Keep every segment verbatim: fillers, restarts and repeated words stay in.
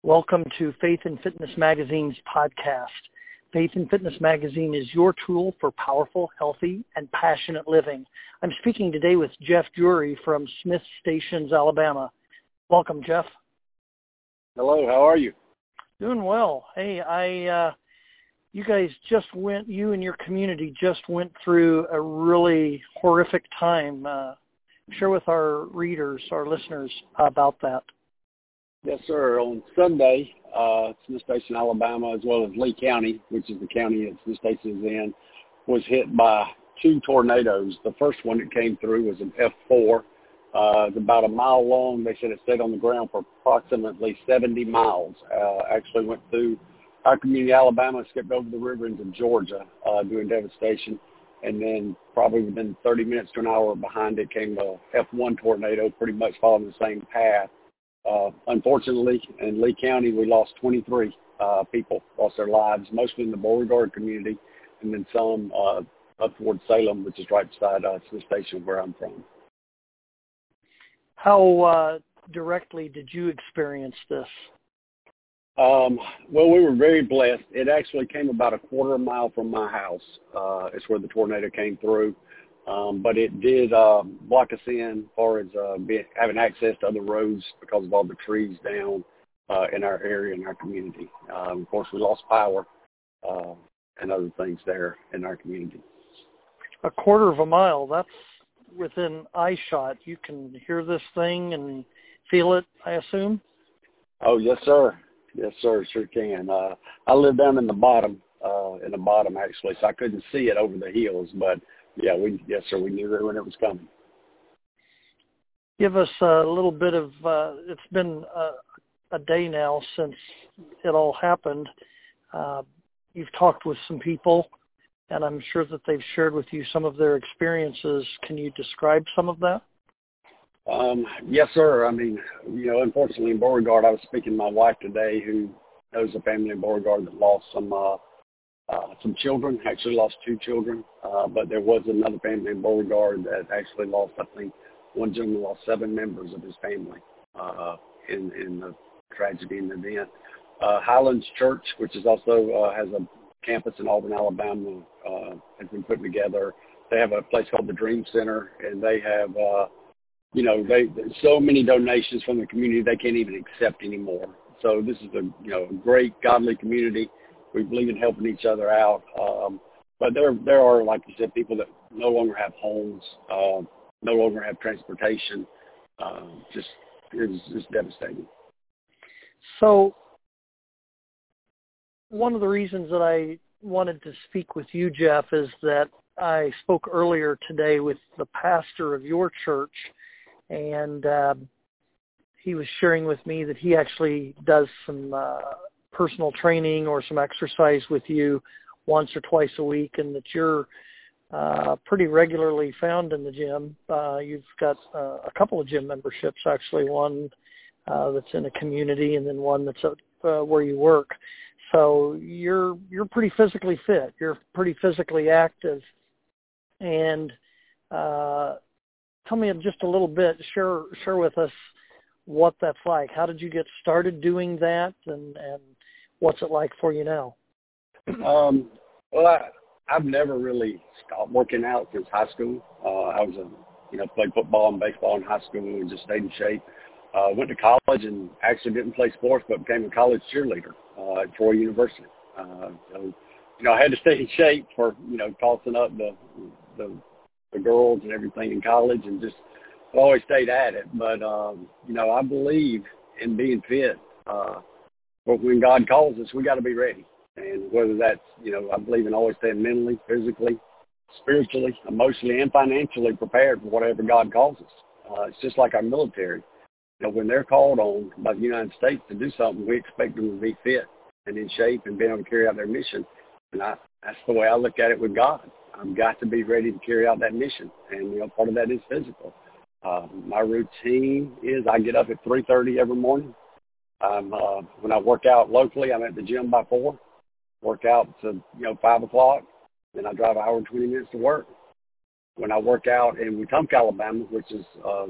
Welcome to Faith and Fitness Magazine's podcast. Faith and Fitness Magazine is your tool for powerful, healthy, and passionate living. I'm speaking today with Jeff Drury from Smith Stations, Alabama. Welcome, Jeff. Hello, how are you? Doing well. Hey, I, uh, you guys just went, you and your community just went through a really horrific time. Uh, share with our readers, our listeners, about that. Yes, sir. On Sunday, uh, Smith Station, Alabama, as well as Lee County, which is the county that Smith Station is in, was hit by two tornadoes. The first one that came through was an F four. Uh, it's about a mile long. They said it stayed on the ground for approximately seventy miles. Uh, actually went through our community, Alabama, skipped over the river into Georgia, uh, doing devastation. And then probably within thirty minutes to an hour behind it came the F one tornado, pretty much following the same path. Uh, unfortunately, in Lee County, we lost twenty-three uh, people, lost their lives, mostly in the Beauregard community, and then some uh, up towards Salem, which is right beside uh, Smith Station, where I'm from. How uh, directly did you experience this? Um, well, we were very blessed. It actually came about a quarter mile from my house. Uh, it's where the tornado came through. Um, but it did uh, block us in as far as uh, being, having access to other roads because of all the trees down uh, in our area, in our community. Um, of course, we lost power uh, and other things there in our community. A quarter of a mile, that's within eye shot. You can hear this thing and feel it, I assume? Oh, yes, sir. Yes, sir, sure can. Uh, I live down in the bottom, uh, in the bottom, actually, so I couldn't see it over the hills, but Yeah, we yes, sir. We knew it when it was coming. Give us a little bit of. Uh, it's been a, a day now since it all happened. Uh, you've talked with some people, and I'm sure that they've shared with you some of their experiences. Can you describe some of that? Um, yes, sir. I mean, you know, unfortunately in Beauregard, I was speaking to my wife today, who knows a family in Beauregard that lost some. Uh, Uh, some children, actually lost two children, uh, but there was another family in Beauregard that actually lost, I think, one gentleman lost seven members of his family uh, in, in the tragedy and event. Uh, Highlands Church, which is also uh, has a campus in Auburn, Alabama, uh, has been put together. They have a place called the Dream Center, and they have, uh, you know, they so many donations from the community they can't even accept anymore. So this is a, you know, a great, godly community. We believe in helping each other out. Um, but there there are, like you said, people that no longer have homes, uh, no longer have transportation. Uh, just it's just devastating. So one of the reasons that I wanted to speak with you, Jeff, is that I spoke earlier today with the pastor of your church, and uh, he was sharing with me that he actually does some uh, personal training or some exercise with you once or twice a week, and that you're uh, pretty regularly found in the gym. Uh, you've got uh, a couple of gym memberships, actually, one uh, that's in a community and then one that's at, uh, where you work. So you're you're pretty physically fit. You're pretty physically active. And uh, tell me just a little bit, share share with us what that's like. How did you get started doing that, and, and what's it like for you now? Um, well, I, I've never really stopped working out since high school. Uh, I was a, you know, played football and baseball in high school and just stayed in shape. Uh, went to college and actually didn't play sports, but became a college cheerleader uh, at Troy University. Uh, so, you know, I had to stay in shape for, you know, tossing up the, the, the girls and everything in college, and just I always stayed at it. But, um, you know, I believe in being fit. Uh, But when God calls us, we got to be ready. And whether that's, you know, I believe in always staying mentally, physically, spiritually, emotionally, and financially prepared for whatever God calls us. Uh, it's just like our military. You know, when they're called on by the United States to do something, we expect them to be fit and in shape and being able to carry out their mission. And I, that's the way I look at it with God. I've got to be ready to carry out that mission. And, you know, part of that is physical. Uh, my routine is I get up at three thirty every morning. I'm, uh, when I work out locally, I'm at the gym by four, work out to, you know, five o'clock. Then I drive an hour and twenty minutes to work. When I work out in Wetumpka, Alabama, which is uh,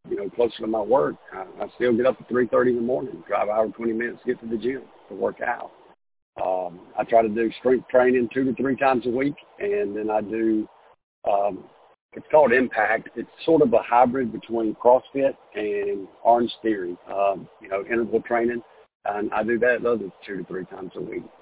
you know, closer to my work, I, I still get up at three thirty in the morning, drive an hour and twenty minutes to get to the gym to work out. Um, I try to do strength training two to three times a week, and then I do, um, it's called Impact. It's sort of a hybrid between CrossFit and Orange Theory, um, you know, interval training, and I do that other two to three times a week.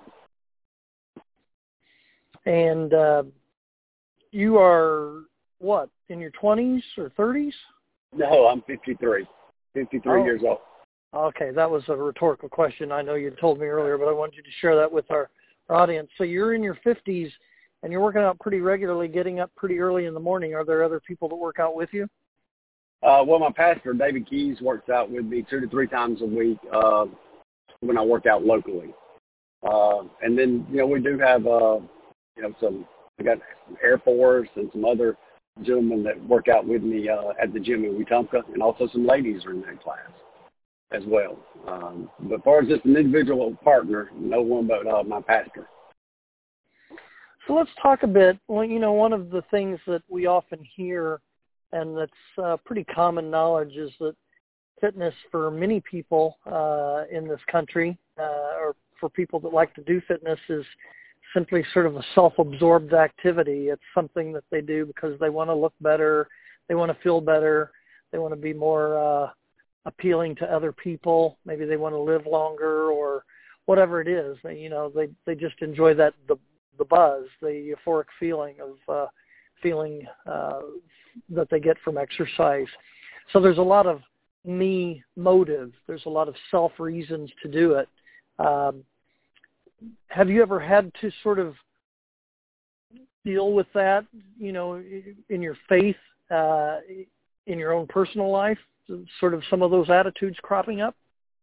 And uh, you are, what, in your twenties or thirties? No, I'm fifty-three, fifty-three oh. years old. Okay, that was a rhetorical question. I know you told me earlier, but I wanted you to share that with our, our audience. So you're in your fifties, and you're working out pretty regularly, getting up pretty early in the morning. Are there other people that work out with you? Uh, well, my pastor, David Keys, works out with me two to three times a week uh, when I work out locally. Uh, and then, you know, we do have, uh, you know, some, we got some Air Force and some other gentlemen that work out with me uh, at the gym in Wetumpka, and also some ladies are in that class as well. Um, but as far as just an individual partner, no one but uh, my pastor. So let's talk a bit. Well, you know, one of the things that we often hear, and that's uh, pretty common knowledge, is that fitness for many people uh, in this country, uh, or for people that like to do fitness, is simply sort of a self-absorbed activity. It's something that they do because they want to look better, they want to feel better, they want to be more uh, appealing to other people. Maybe they want to live longer, or whatever it is. They, you know, they they just enjoy that the the buzz, the euphoric feeling of uh, feeling uh, that they get from exercise. So there's a lot of me motive. There's a lot of self reasons to do it. Um, have you ever had to sort of deal with that, you know, in your faith, uh, in your own personal life, sort of some of those attitudes cropping up?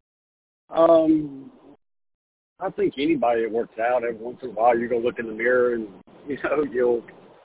Um, I think anybody that works out, every once in a while you're going to look in the mirror and, you know, you'll,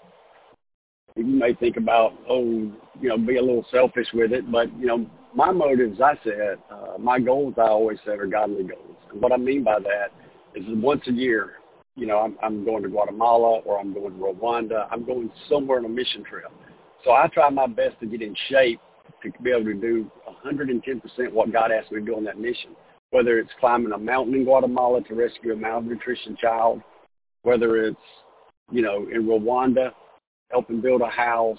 you may think about, oh, you know, be a little selfish with it. But, you know, my motives, I said, uh, my goals I always said are godly goals. And what I mean by that is that once a year, you know, I'm, I'm going to Guatemala or I'm going to Rwanda. I'm going somewhere on a mission trip. So I try my best to get in shape to be able to do one hundred ten percent what God asked me to do on that mission, whether it's climbing a mountain in Guatemala to rescue a malnutrition child, whether it's, you know, in Rwanda, helping build a house.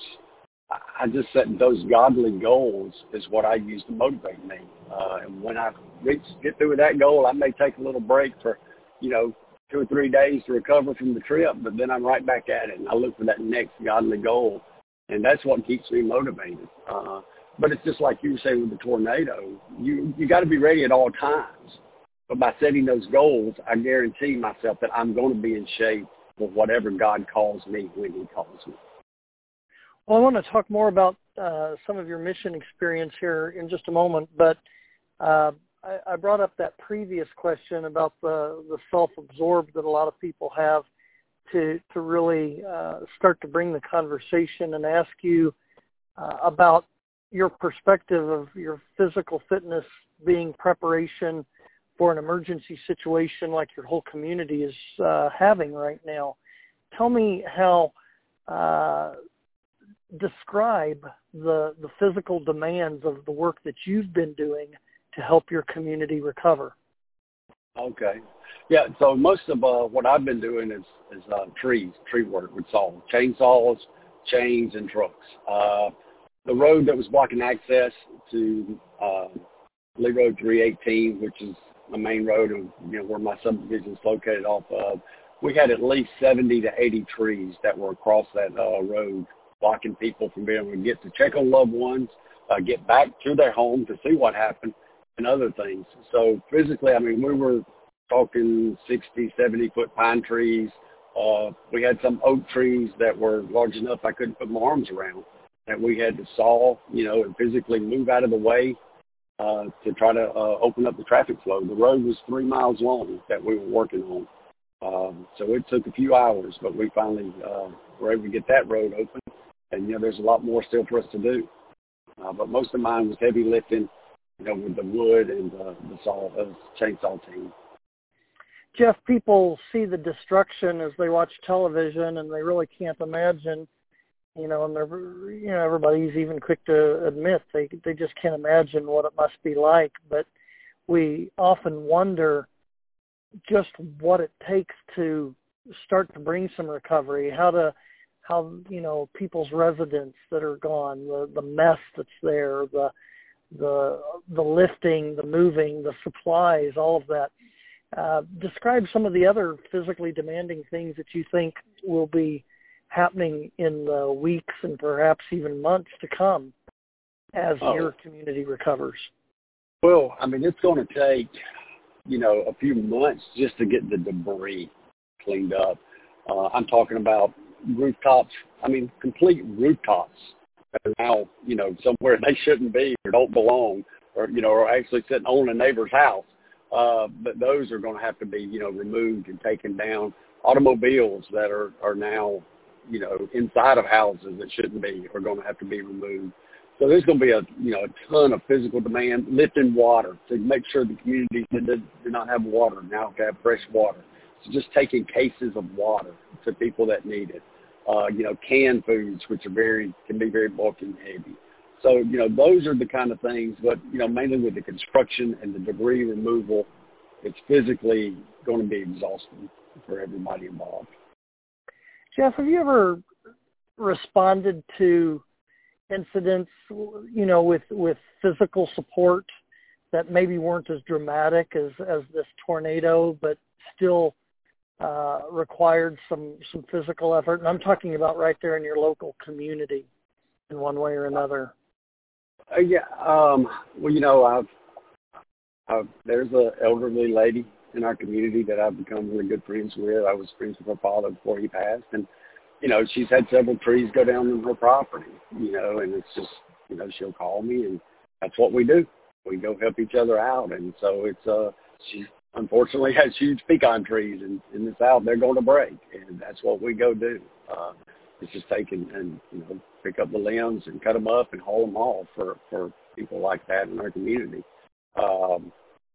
I just set those godly goals is what I use to motivate me. Uh, and when I reach, get through with that goal, I may take a little break for, you know, two or three days to recover from the trip, but then I'm right back at it, and I look for that next godly goal, and that's what keeps me motivated. Uh, but it's just like you were saying with the tornado. You you got to be ready at all times. But by setting those goals, I guarantee myself that I'm going to be in shape for whatever God calls me when he calls me. Well, I want to talk more about uh, some of your mission experience here in just a moment, but uh, I, I brought up that previous question about the, the self-absorbed that a lot of people have to to really uh, start to bring the conversation and ask you uh, about your perspective of your physical fitness being preparation for an emergency situation like your whole community is uh, having right now. Tell me how, uh, describe the, the physical demands of the work that you've been doing to help your community recover. Okay. Yeah, so most of uh, what I've been doing is, is uh, trees, tree work with saws, chainsaws, chains, and trucks. Uh, the road that was blocking access to uh, Lee Road three eighteen, which is the main road and, you know, where my subdivision is located off of, we had at least seventy to eighty trees that were across that uh, road, blocking people from being able to get to check on loved ones, uh, get back to their home to see what happened, and other things. So physically, I mean, we were talking sixty, seventy-foot pine trees. Uh, we had some oak trees that were large enough I couldn't put my arms around, that we had to saw, you know, and physically move out of the way uh, to try to uh, open up the traffic flow. The road was three miles long that we were working on. Um, so it took a few hours, but we finally uh, were able to get that road open. And, you know, there's a lot more still for us to do. Uh, but most of mine was heavy lifting, you know, with the wood and uh, the saw, uh, chainsaw team. Jeff, people see the destruction as they watch television, and they really can't imagine you know, and they're, you know, everybody's even quick to admit they they just can't imagine what it must be like. But we often wonder just what it takes to start to bring some recovery, how to, how, you know, people's residents that are gone, the, the mess that's there, the, the, the lifting, the moving, the supplies, all of that. Uh, describe some of the other physically demanding things that you think will be happening in the weeks and perhaps even months to come as oh. your community recovers. Well, I mean, it's going to take, you know, a few months just to get the debris cleaned up. Uh, I'm talking about rooftops, I mean, complete rooftops that are now, you know, somewhere they shouldn't be or don't belong, or, you know, are actually sitting on a neighbor's house. Uh, but those are going to have to be, you know, removed and taken down. Automobiles that are, are now, you know, inside of houses that shouldn't be are going to have to be removed. So there's going to be a, you know, a ton of physical demand. Lifting water to make sure the communities that do, do not have water now have fresh water. So just taking cases of water to people that need it. Uh, you know, canned foods, which are very, can be very bulky and heavy. So, you know, those are the kind of things, but, you know, mainly with the construction and the debris removal, it's physically going to be exhausting for everybody involved. Jeff, have you ever responded to incidents, you know, with, with physical support that maybe weren't as dramatic as, as this tornado, but still uh, required some, some physical effort? And I'm talking about right there in your local community in one way or another. Uh, yeah. Um, well, you know, I've, I've there's an elderly lady in our community that I've become really good friends with. I was friends with her father before he passed. And, you know, she's had several trees go down on her property, you know, and it's just, you know, she'll call me and that's what we do. We go help each other out. And so it's, uh, she unfortunately has huge pecan trees in, in the South. They're going to break. And that's what we go do. Uh, it's just take and, and, you know, pick up the limbs and cut them up and haul them off for, for people like that in our community. Um,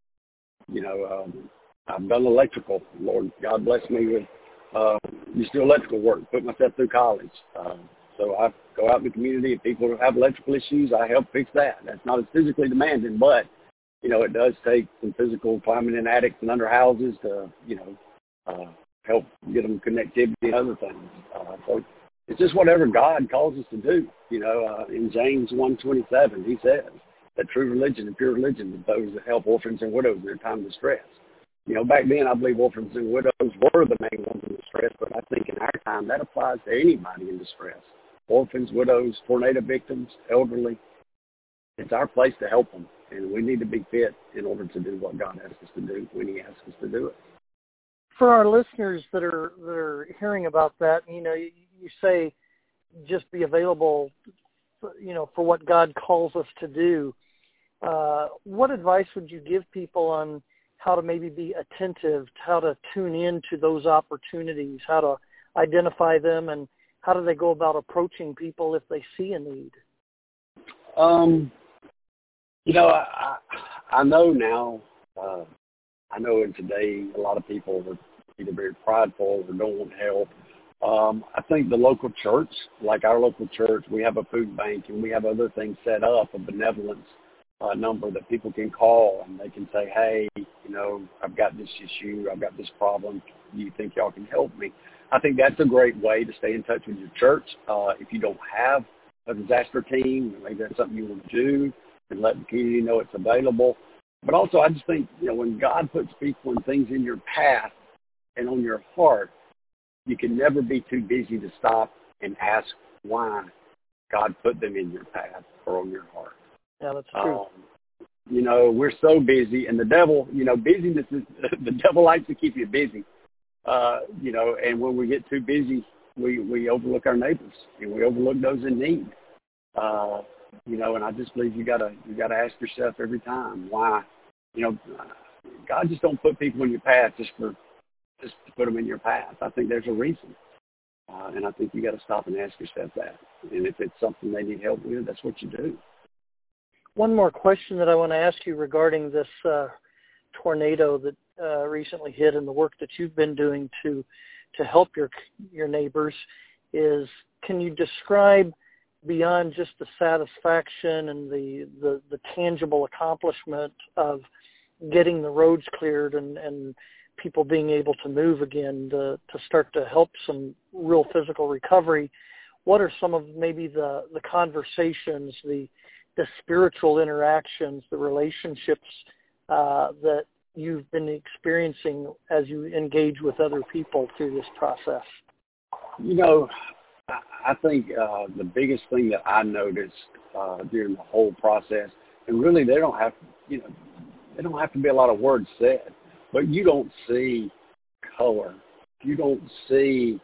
you know, um, I've done electrical. Lord, God bless me with uh, used to do electrical work, put myself through college. Um, so I go out in the community. If people have electrical issues, I help fix that. That's not as physically demanding, but, you know, it does take some physical climbing in attics and under houses to, you know, uh, help get them connectivity and other things. Uh, so it's just whatever God calls us to do. You know, uh, in James one twenty-seven, he says that true religion and pure religion is those that help orphans and widows in their time of distress. You know, back then I believe orphans and widows were the main ones in distress, but I think in our time that applies to anybody in distress. Orphans, widows, tornado victims, elderly. It's our place to help them, and we need to be fit in order to do what God asks us to do when he asks us to do it. For our listeners that are that are hearing about that, you know, you, you say just be available, you know, for what God calls us to do. Uh, what advice would you give people on how to maybe be attentive, how to tune in to those opportunities, how to identify them, and how do they go about approaching people if they see a need? Um, you know, I, I, I know now, uh, I know in today a lot of people are either very prideful or don't want help. Um, I think the local church, like our local church, we have a food bank and we have other things set up, a benevolence uh, number that people can call and they can say, hey, you know, I've got this issue, I've got this problem. Do you think y'all can help me? I think that's a great way to stay in touch with your church. Uh, if you don't have a disaster team, maybe that's something you want to do and let the community know it's available. But also I just think, you know, when God puts people and things in your path and on your heart, you can never be too busy to stop and ask why God put them in your path or on your heart. Yeah, that's true. Um, you know, we're so busy, and the devil, you know, busyness is, the devil likes to keep you busy. Uh, you know, and when we get too busy, we, we overlook our neighbors and we overlook those in need. Uh, you know, and I just believe you gotta, you gotta ask yourself every time why, you know, God just don't put people in your path just for, just to put them in your path. I think there's a reason. Uh, and I think you got to stop and ask yourself that. And if it's something they need help with, that's what you do. One more question that I want to ask you regarding this uh, tornado that uh, recently hit and the work that you've been doing to to help your your neighbors is, can you describe beyond just the satisfaction and the, the, the tangible accomplishment of getting the roads cleared and, and people being able to move again to, to start to help some real physical recovery, what are some of maybe the, the conversations, the the spiritual interactions, the relationships uh, that you've been experiencing as you engage with other people through this process? You know, I think uh, the biggest thing that I noticed uh, during the whole process, and really they don't have, you know, they don't have to be a lot of words said, but you don't see color. You don't see,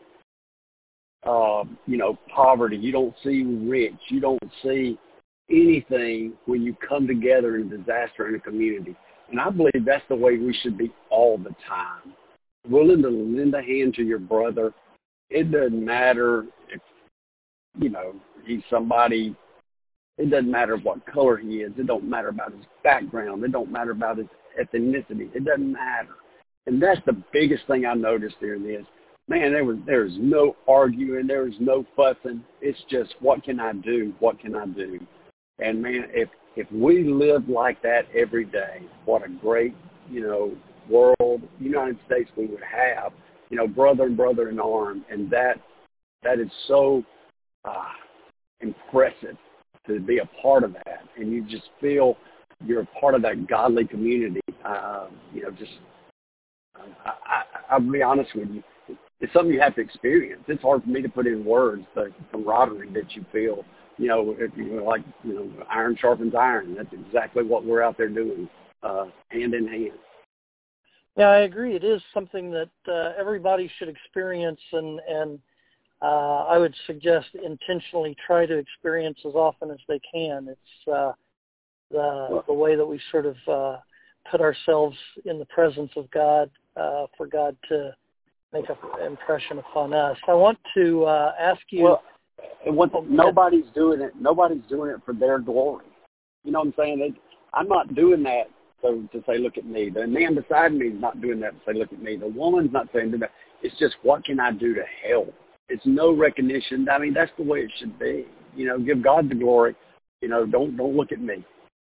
uh, you know, poverty. You don't see rich. You don't see anything when you come together in disaster in a community. And I believe that's the way we should be all the time. Willing to lend a hand to your brother. It doesn't matter if, you know, he's somebody, it doesn't matter what color he is. It don't matter about his background. It don't matter about his ethnicity. It doesn't matter. And that's the biggest thing I noticed during this. Man, there was there was no arguing. There was no fussing. It's just, what can I do? What can I do? And, man, if if we lived like that every day, what a great, you know, world, United States we would have, you know, brother and brother in arms. And that that is so uh, impressive to be a part of that. And you just feel you're a part of that godly community. Uh, you know, just, I, I, I'll be honest with you, it's something you have to experience. It's hard for me to put in words the camaraderie that you feel. You know, if you know, like, you know, iron sharpens iron. That's exactly what we're out there doing, uh, hand in hand. Yeah, I agree. It is something that uh, everybody should experience, and, and uh, I would suggest intentionally try to experience as often as they can. It's uh, the, well, the way that we sort of uh, put ourselves in the presence of God uh, for God to make an impression upon us. I want to uh, ask you... Well, And what, nobody's doing it. Nobody's doing it for their glory. You know what I'm saying? It, I'm not doing that so to say, look at me. The man beside me is not doing that to say, look at me. The woman's not saying that. It's just, what can I do to help? It's no recognition. I mean, that's the way it should be. You know, give God the glory. You know, don't don't look at me.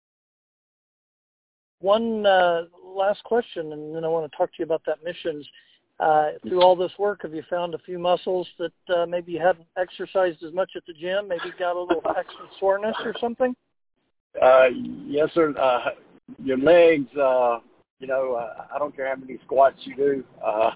One uh, last question, and then I want to talk to you about that missions. Uh, through all this work, have you found a few muscles that uh, maybe you hadn't exercised as much at the gym? Maybe got a little extra soreness or something? Uh, yes, sir. Uh, your legs, uh, you know, uh, I don't care how many squats you do. Uh,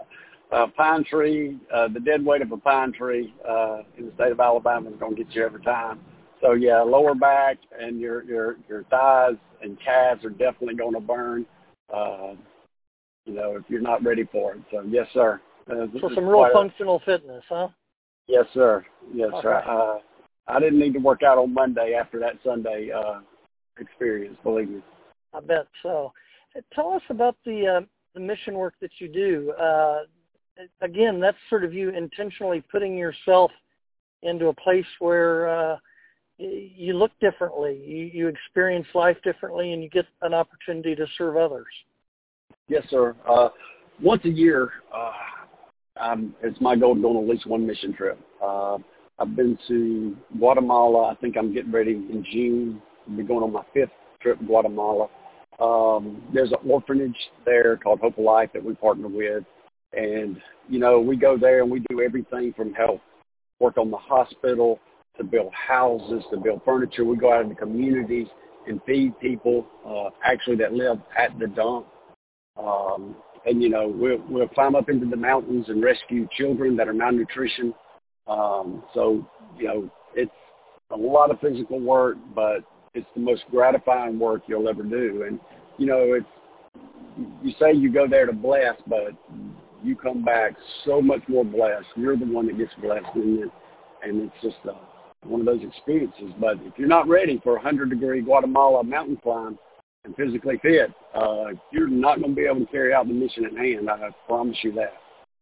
a pine tree, uh, the dead weight of a pine tree uh, in the state of Alabama is going to get you every time. So, yeah, lower back and your, your, your thighs and calves are definitely going to burn. Uh, You know, if you're not ready for it. So, yes, sir. Uh, so some real functional fitness, huh? Yes, sir. Yes, All sir. right. Uh, I didn't need to work out on Monday after that Sunday uh, experience, believe me. I bet so. Tell us about the uh, the mission work that you do. Uh, again, that's sort of you intentionally putting yourself into a place where uh, you look differently, you, you experience life differently, and you get an opportunity to serve others. Yes, sir. Uh, once a year, uh, I'm, it's my goal to go on at least one mission trip. Uh, I've been to Guatemala. I think I'm getting ready in June. I'll be going on my fifth trip to Guatemala. Um, there's an orphanage there called Hope of Life that we partner with. And, you know, we go there and we do everything from help work on the hospital to build houses, to build furniture. We go out in the communities and feed people uh, actually that live at the dump. Um, and, you know, we'll, we'll climb up into the mountains and rescue children that are malnutrition. Um, so, you know, it's a lot of physical work, but it's the most gratifying work you'll ever do. And, you know, it's, you say you go there to bless, but you come back so much more blessed. You're the one that gets blessed, and, it, and it's just uh, one of those experiences. But if you're not ready for a hundred-degree Guatemala mountain climb, and physically fit, uh, you're not going to be able to carry out the mission at hand. I promise you that.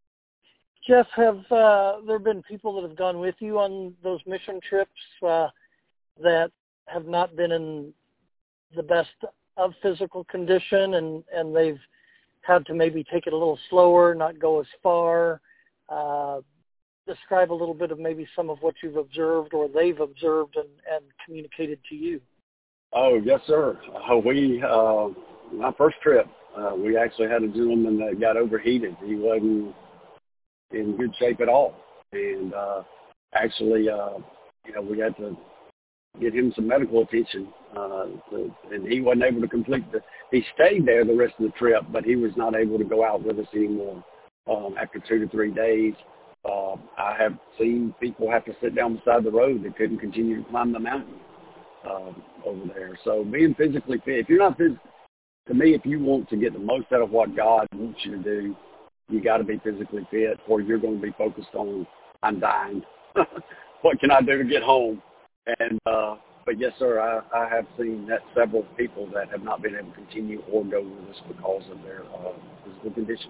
Jeff, have uh, there been people that have gone with you on those mission trips uh, that have not been in the best of physical condition, and, and they've had to maybe take it a little slower, not go as far, uh, describe a little bit of maybe some of what you've observed or they've observed and, and communicated to you. Oh, yes, sir. Uh, we, uh, my first trip, uh, we actually had a gentleman that got overheated. He wasn't in good shape at all. And uh, actually, uh, you know, we had to get him some medical attention. Uh, to, and he wasn't able to complete the, he stayed there the rest of the trip, but he was not able to go out with us anymore um, after two to three days. Uh, I have seen people have to sit down beside the road that couldn't continue to climb the mountain um, over there. So being physically fit, if you're not phys- to me, if you want to get the most out of what God wants you to do, you got to be physically fit, or you're going to be focused on, I'm dying. What can I do to get home? And uh, but yes, sir, I, I have seen that several people that have not been able to continue or go with us because of their uh, physical condition.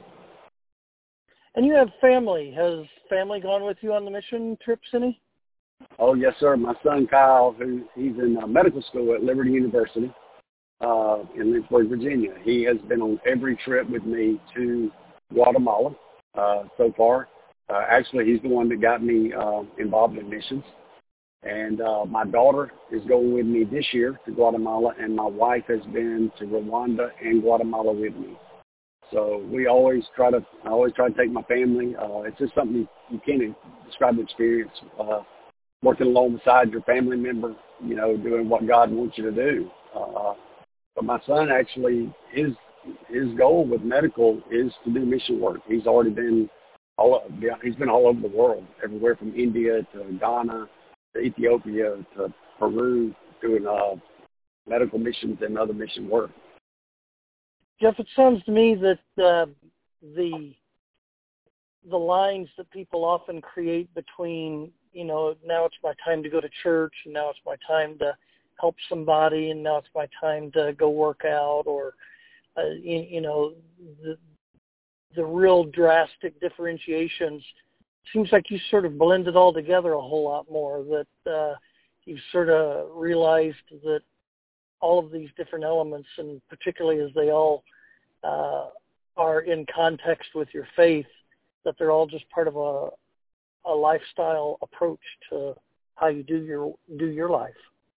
And you have family. Has family gone with you on the mission trips any? Oh, yes, sir. My son, Kyle, who he's in uh, medical school at Liberty University uh, in Lynchburg, Virginia. He has been on every trip with me to Guatemala uh, so far. Uh, actually, he's the one that got me uh, involved in missions. And uh, my daughter is going with me this year to Guatemala, and my wife has been to Rwanda and Guatemala with me. So we always try to, I always try to take my family. Uh, it's just something you, you can't describe the experience, uh, working alongside your family member, you know, doing what God wants you to do. Uh, but my son actually, his his goal with medical is to do mission work. He's already been all, he's been all over the world, everywhere from India to Ghana to Ethiopia to Peru, doing uh, medical missions and other mission work. Jeff, it sounds to me that uh, the the lines that people often create between, you know, now it's my time to go to church, and now it's my time to help somebody, and now it's my time to go work out, or, uh, you, you know, the, the real drastic differentiations, seems like you sort of blend it all together a whole lot more, that uh, you've sort of realized that all of these different elements, and particularly as they all uh, are in context with your faith, that they're all just part of a, a lifestyle approach to how you do your do your life.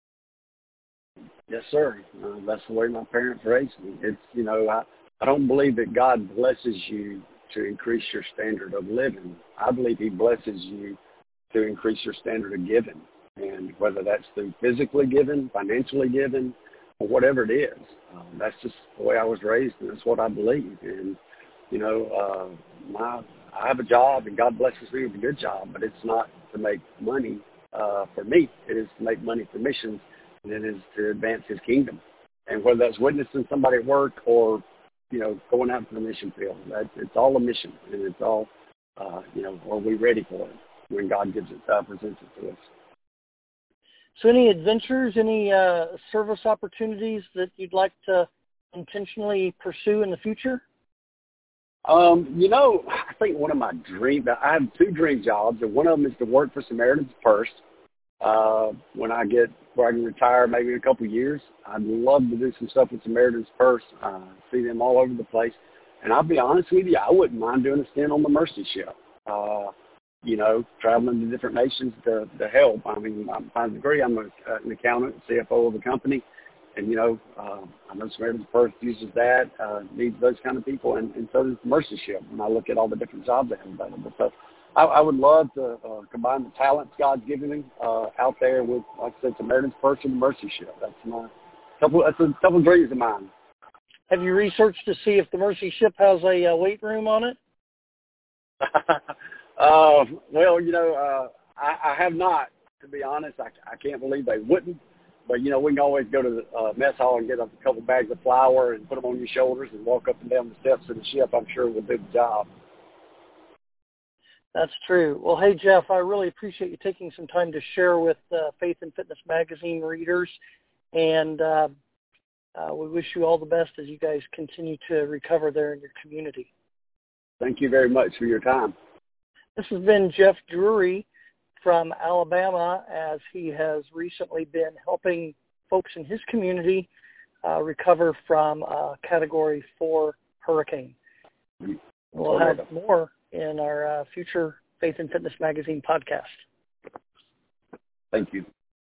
Yes, sir. Uh, that's the way my parents raised me. It's, you know, I, I don't believe that God blesses you to increase your standard of living. I believe he blesses you to increase your standard of giving. And whether that's through physically giving, financially giving, or whatever it is, um, that's just the way I was raised, and that's what I believe. And, you know, uh, my I have a job, and God blesses me with a good job, but it's not to make money uh, for me. It is to make money for missions, and it is to advance his kingdom. And whether that's witnessing somebody at work or, you know, going out to the mission field, that, it's all a mission, and it's all, uh, you know, are we ready for it when God gives it, uh, presents it to us. So any adventures, any uh, service opportunities that you'd like to intentionally pursue in the future? Um, you know, I think one of my dreams, I have two dream jobs, and one of them is to work for Samaritan's Purse. Uh, when I get, where I can retire maybe in a couple of years, I'd love to do some stuff with Samaritan's Purse, uh, see them all over the place. And I'll be honest with you, I wouldn't mind doing a stint on the Mercy Ship. Uh, you know, traveling to different nations to, to help. I mean, I'm, by degree, I'm a, uh, an accountant, C F O of a company. And, you know, uh, I know Samaritan's Purse uses that, uh, needs those kind of people, and, and so does the Mercy Ship when I look at all the different jobs they have available. So I, I would love to uh, combine the talents God's given me uh, out there with, like I said, Samaritan's Purse and the Mercy Ship. That's my couple. That's a couple of dreams of mine. Have you researched to see if the Mercy Ship has a uh, weight room on it? uh, well, you know, uh, I, I have not, to be honest. I, I can't believe they wouldn't. But, you know, we can always go to the uh, mess hall and get a couple bags of flour and put them on your shoulders and walk up and down the steps of the ship. I'm sure we'll do the job. That's true. Well, hey, Jeff, I really appreciate you taking some time to share with uh, Faith and Fitness Magazine readers. And uh, uh, we wish you all the best as you guys continue to recover there in your community. Thank you very much for your time. This has been Jeff Drury from Alabama, as he has recently been helping folks in his community uh, recover from a Category four hurricane. We'll have more in our uh, future Faith and Fitness Magazine podcast. Thank you.